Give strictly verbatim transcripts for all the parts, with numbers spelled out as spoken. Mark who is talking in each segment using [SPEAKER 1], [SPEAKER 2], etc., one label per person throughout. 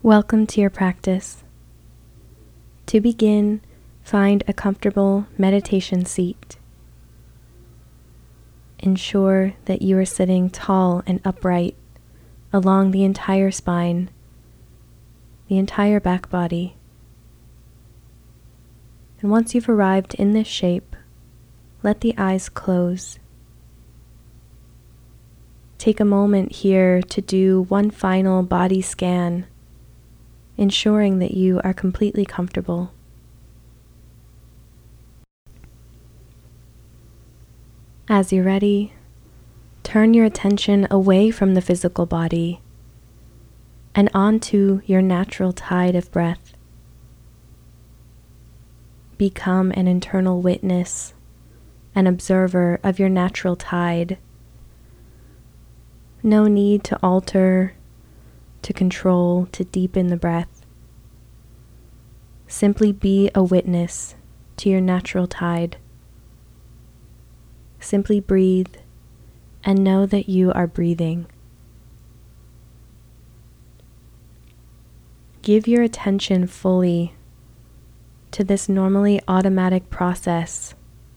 [SPEAKER 1] Welcome to your practice. To begin, find a comfortable meditation seat. Ensure that you are sitting tall and upright along the entire spine, the entire back body. And once you've arrived in this shape, let the eyes close. Take a moment here to do one final body scan, ensuring that you are completely comfortable. As you're ready, turn your attention away from the physical body and onto your natural tide of breath. Become an internal witness, an observer of your natural tide. No need to alter, to control, to deepen the breath. Simply be a witness to your natural tide. Simply breathe and know that you are breathing. Give your attention fully to this normally automatic process,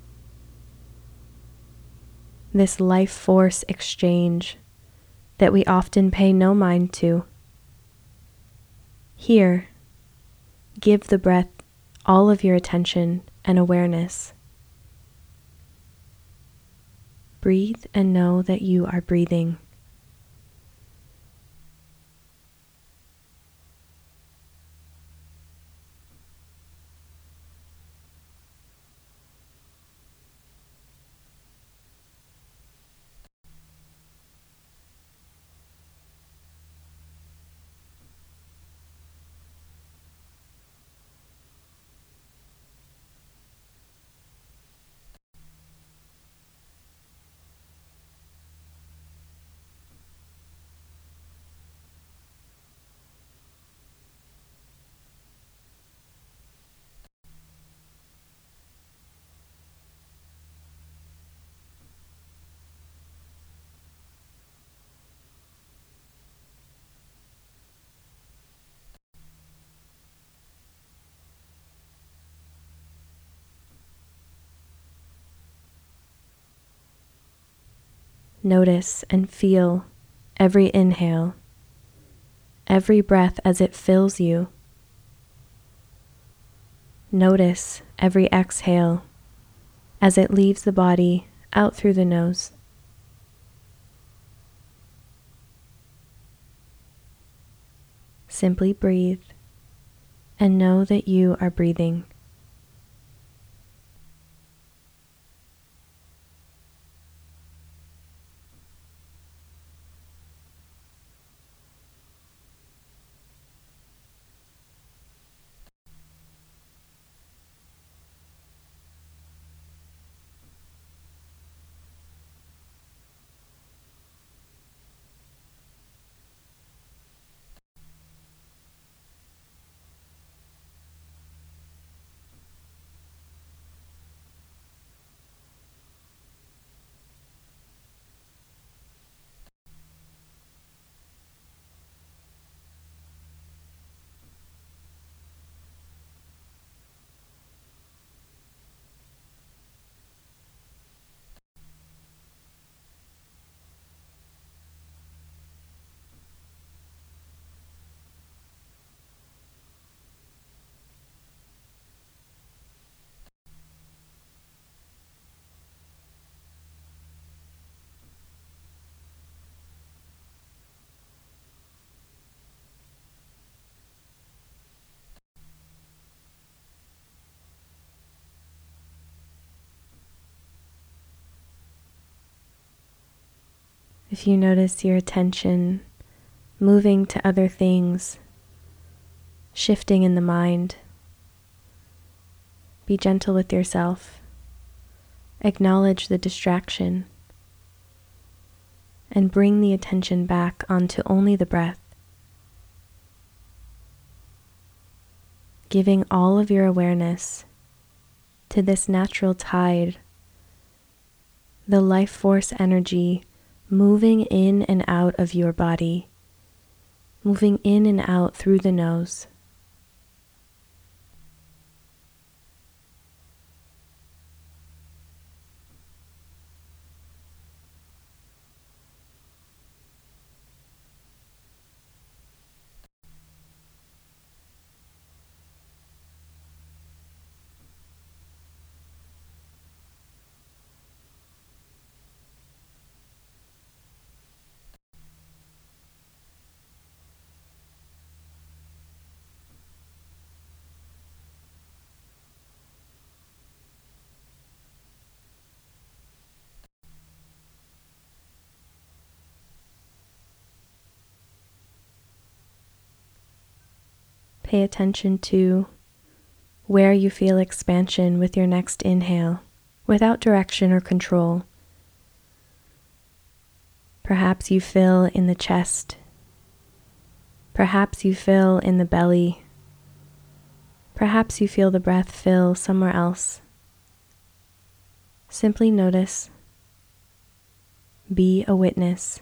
[SPEAKER 1] this life force exchange that we often pay no mind to. Here, give the breath all of your attention and awareness. Breathe and know that you are breathing. Notice and feel every inhale, every breath as it fills you. Notice every exhale as it leaves the body out through the nose. Simply breathe and know that you are breathing. If you notice your attention moving to other things, shifting in the mind, be gentle with yourself. Acknowledge the distraction and bring the attention back onto only the breath, giving all of your awareness to this natural tide, the life force energy moving in and out of your body, moving in and out through the nose. Pay attention to where you feel expansion with your next inhale, without direction or control. Perhaps you fill in the chest. Perhaps you fill in the belly. Perhaps you feel the breath fill somewhere else. Simply notice. Be a witness.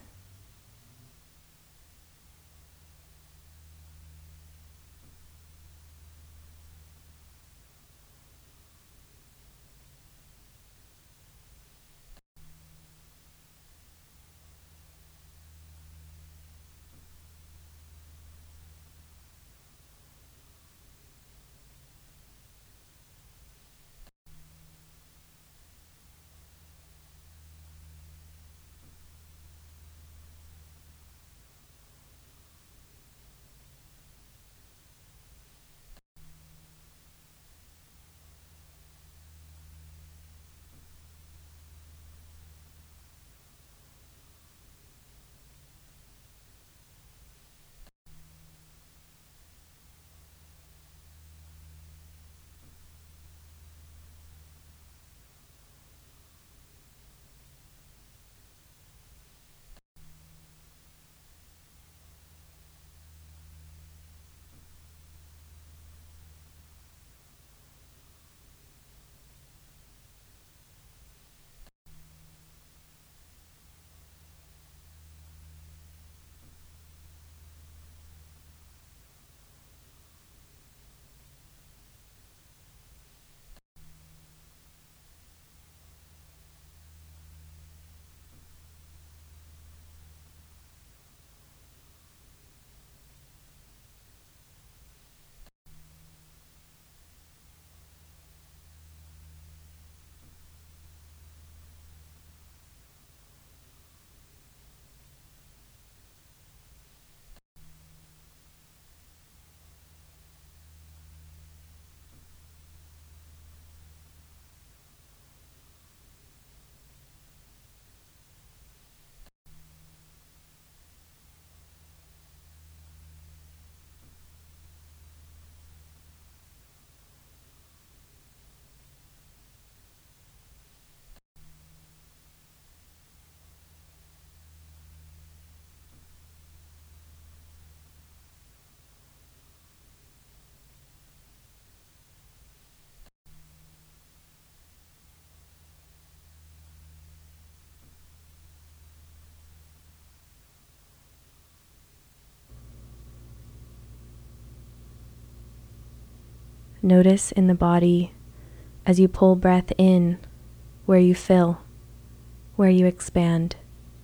[SPEAKER 1] Notice in the body as you pull breath in, where you fill, where you expand.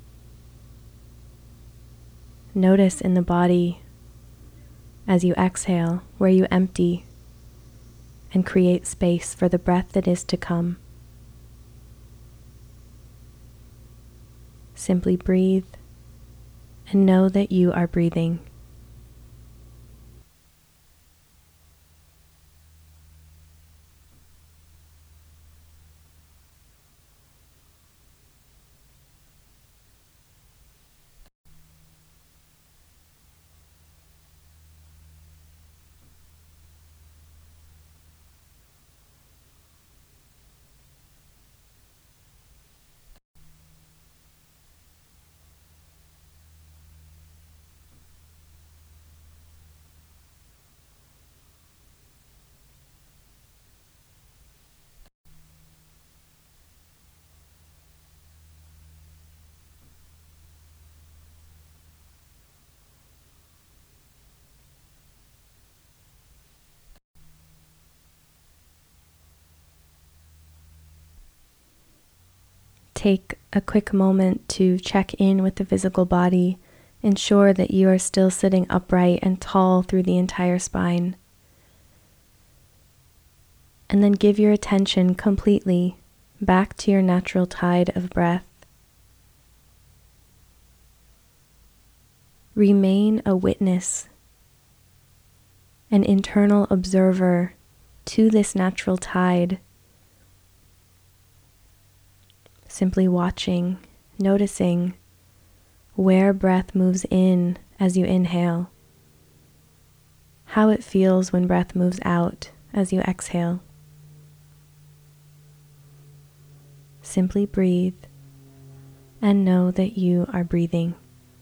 [SPEAKER 1] Notice in the body as you exhale, where you empty and create space for the breath that is to come. Simply breathe and know that you are breathing. Take a quick moment to check in with the physical body. Ensure that you are still sitting upright and tall through the entire spine. And then give your attention completely back to your natural tide of breath. Remain a witness, an internal observer to this natural tide. Simply watching, noticing where breath moves in as you inhale, how it feels when breath moves out as you exhale. Simply breathe and know that you are breathing.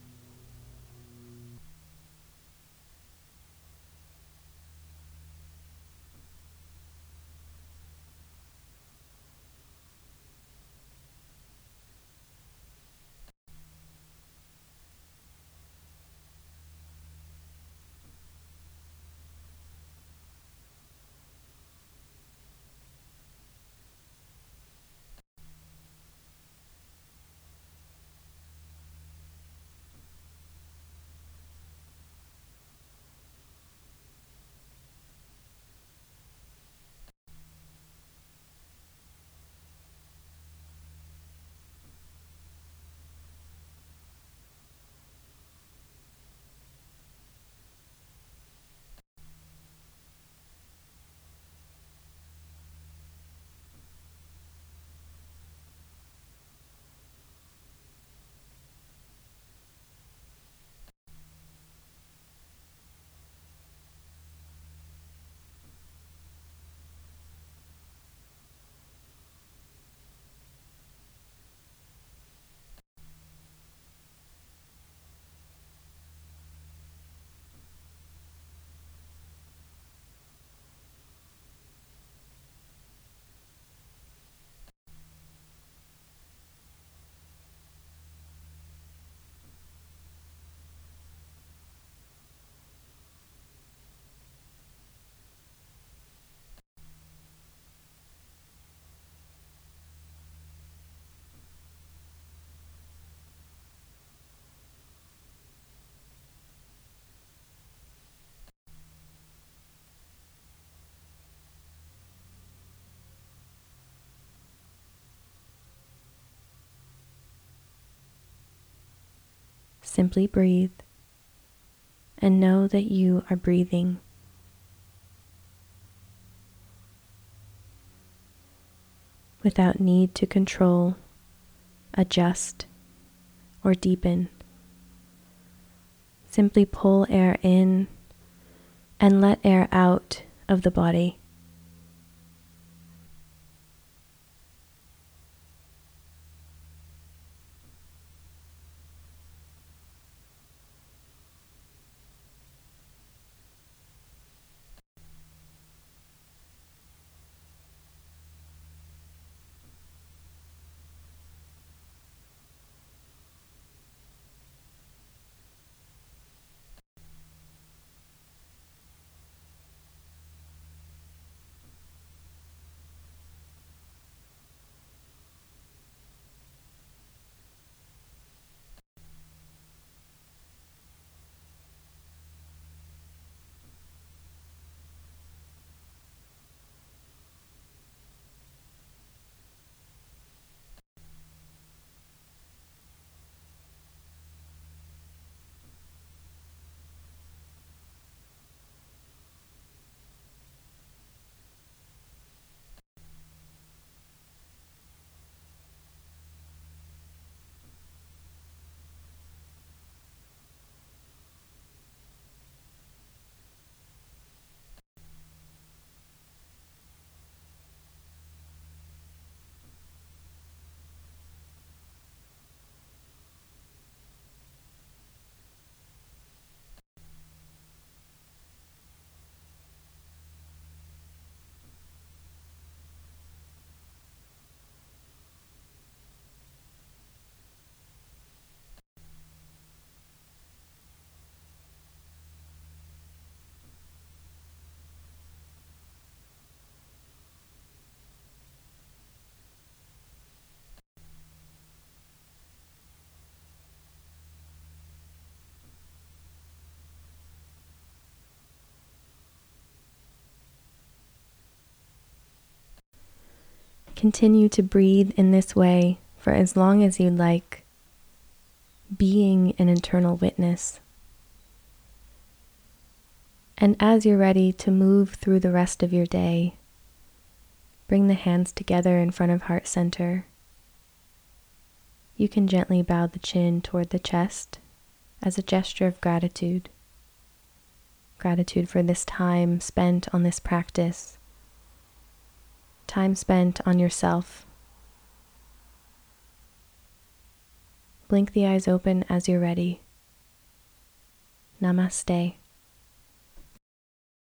[SPEAKER 1] Simply breathe and know that you are breathing. Without need to control, adjust, or deepen. Simply pull air in and let air out of the body. Continue to breathe in this way for as long as you'd like, being an internal witness. And as you're ready to move through the rest of your day, bring the hands together in front of heart center. You can gently bow the chin toward the chest as a gesture of gratitude. Gratitude for this time spent on this practice. Time spent on yourself. Blink the eyes open as you're ready. Namaste.